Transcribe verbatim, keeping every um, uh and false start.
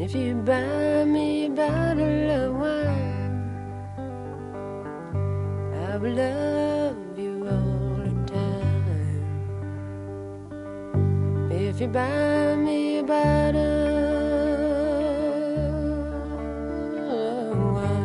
If you buy me a bottle of wine, I will love you all the time. If you buy me a bottle of wine.